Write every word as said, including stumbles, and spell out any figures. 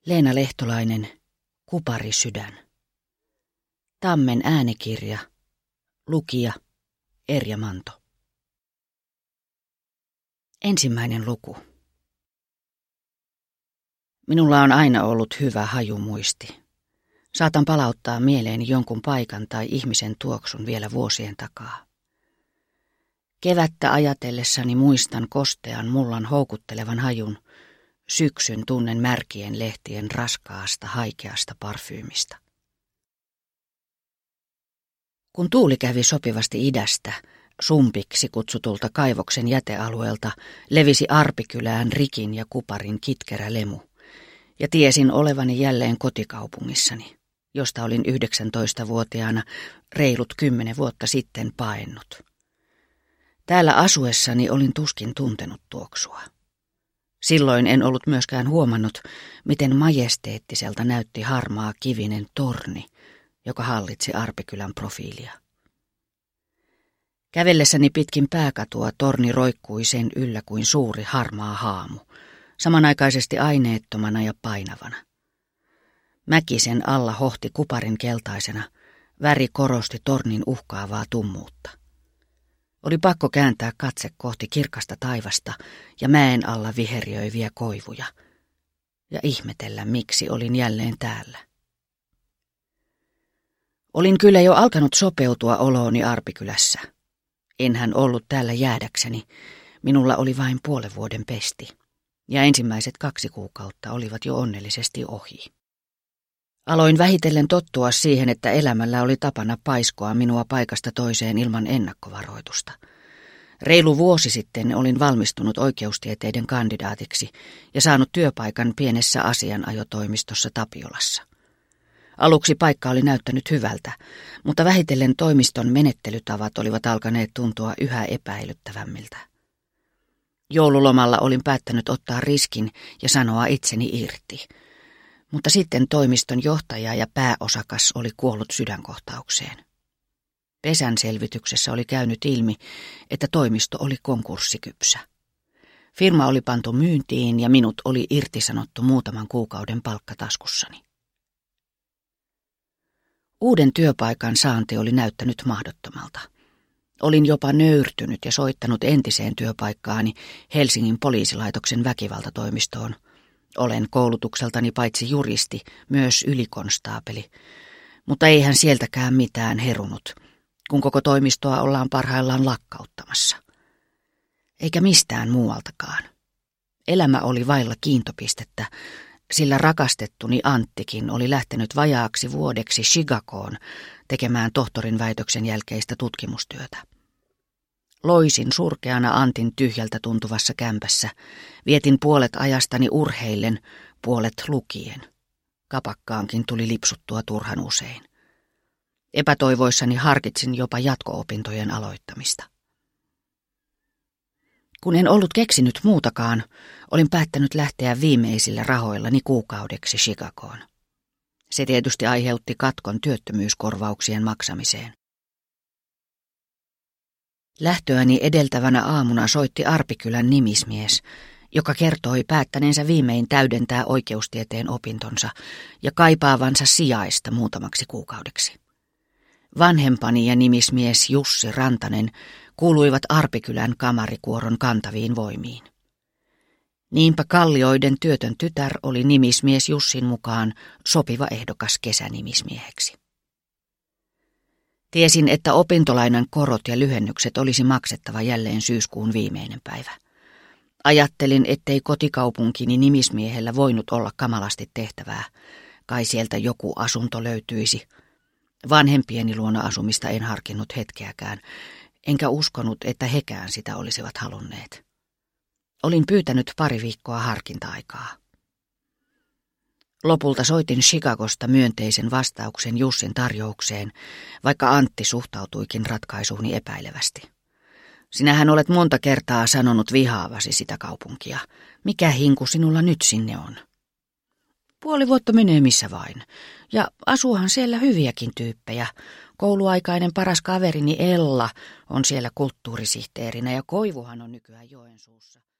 Leena Lehtolainen, Kuparisydän. Tammen äänikirja. Lukija Erja Manto. Ensimmäinen luku. Minulla on aina ollut hyvä hajumuisti. Saatan palauttaa mieleeni jonkun paikan tai ihmisen tuoksun vielä vuosien takaa. Kevättä ajatellessani muistan kostean mullan houkuttelevan hajun. Syksyn tunnen märkien lehtien raskaasta, haikeasta parfyymista. Kun tuuli kävi sopivasti idästä, sumpiksi kutsutulta kaivoksen jätealueelta levisi Arpikylään Rikin ja Kuparin kitkerä lemu, ja tiesin olevani jälleen kotikaupungissani, josta olin yhdeksäntoistavuotiaana reilut kymmenen vuotta sitten paennut. Täällä asuessani olin tuskin tuntenut tuoksua. Silloin en ollut myöskään huomannut, miten majesteettiselta näytti harmaa kivinen torni, joka hallitsi Arpikylän profiilia. Kävellessäni pitkin pääkatua torni roikkui sen yllä kuin suuri harmaa haamu, samanaikaisesti aineettomana ja painavana. Mäki sen alla hohti Kuparin keltaisena, väri korosti tornin uhkaavaa tummuutta. Oli pakko kääntää katse kohti kirkasta taivasta ja mäen alla viheriöiviä koivuja, ja ihmetellä, miksi olin jälleen täällä. Olin kyllä jo alkanut sopeutua olooni Arpikylässä. Enhän ollut täällä jäädäkseni, minulla oli vain puolen vuoden pesti, ja ensimmäiset kaksi kuukautta olivat jo onnellisesti ohi. Aloin vähitellen tottua siihen, että elämällä oli tapana paiskoa minua paikasta toiseen ilman ennakkovaroitusta. Reilu vuosi sitten olin valmistunut oikeustieteiden kandidaatiksi ja saanut työpaikan pienessä asianajotoimistossa Tapiolassa. Aluksi paikka oli näyttänyt hyvältä, mutta vähitellen toimiston menettelytavat olivat alkaneet tuntua yhä epäilyttävämmiltä. Joululomalla olin päättänyt ottaa riskin ja sanoa itseni irti. Mutta sitten toimiston johtaja ja pääosakas oli kuollut sydänkohtaukseen. Pesän selvityksessä oli käynyt ilmi, että toimisto oli konkurssikypsä. Firma oli pantu myyntiin ja minut oli irtisanottu muutaman kuukauden palkkataskussani. Uuden työpaikan saanti oli näyttänyt mahdottomalta. Olin jopa nöyrtynyt ja soittanut entiseen työpaikkaani Helsingin poliisilaitoksen väkivaltatoimistoon. Olen koulutukseltani paitsi juristi, myös ylikonstaapeli, mutta eihän sieltäkään mitään herunut, kun koko toimistoa ollaan parhaillaan lakkauttamassa. Eikä mistään muualtakaan. Elämä oli vailla kiintopistettä, sillä rakastettuni Anttikin oli lähtenyt vajaaksi vuodeksi Chicagoon tekemään tohtorin väitöksen jälkeistä tutkimustyötä. Loisin surkeana Antin tyhjältä tuntuvassa kämpässä, vietin puolet ajastani urheillen, puolet lukien. Kapakkaankin tuli lipsuttua turhan usein. Epätoivoissani harkitsin jopa jatko-opintojen aloittamista. Kun en ollut keksinyt muutakaan, olin päättänyt lähteä viimeisillä rahoillani kuukaudeksi Chicagoon. Se tietysti aiheutti katkon työttömyyskorvauksien maksamiseen. Lähtöäni edeltävänä aamuna soitti Arpikylän nimismies, joka kertoi päättäneensä viimein täydentää oikeustieteen opintonsa ja kaipaavansa sijaista muutamaksi kuukaudeksi. Vanhempani ja nimismies Jussi Rantanen kuuluivat Arpikylän kamarikuoron kantaviin voimiin. Niinpä Kallioiden työtön tytär oli nimismies Jussin mukaan sopiva ehdokas kesänimismieheksi. Tiesin, että opintolainan korot ja lyhennykset olisi maksettava jälleen syyskuun viimeinen päivä. Ajattelin, ettei kotikaupunkini nimismiehellä voinut olla kamalasti tehtävää. Kai sieltä joku asunto löytyisi. Vanhempieni luona asumista en harkinnut hetkeäkään, enkä uskonut, että hekään sitä olisivat halunneet. Olin pyytänyt pari viikkoa harkinta-aikaa. Lopulta soitin Chicagosta myönteisen vastauksen Jussin tarjoukseen, vaikka Antti suhtautuikin ratkaisuuni epäilevästi. Sinähän olet monta kertaa sanonut vihaavasi sitä kaupunkia. Mikä hinku sinulla nyt sinne on? Puoli vuotta menee missä vain. Ja asuuhan siellä hyviäkin tyyppejä. Kouluaikainen paras kaverini Ella on siellä kulttuurisihteerinä ja Koivuhan on nykyään Joensuussa.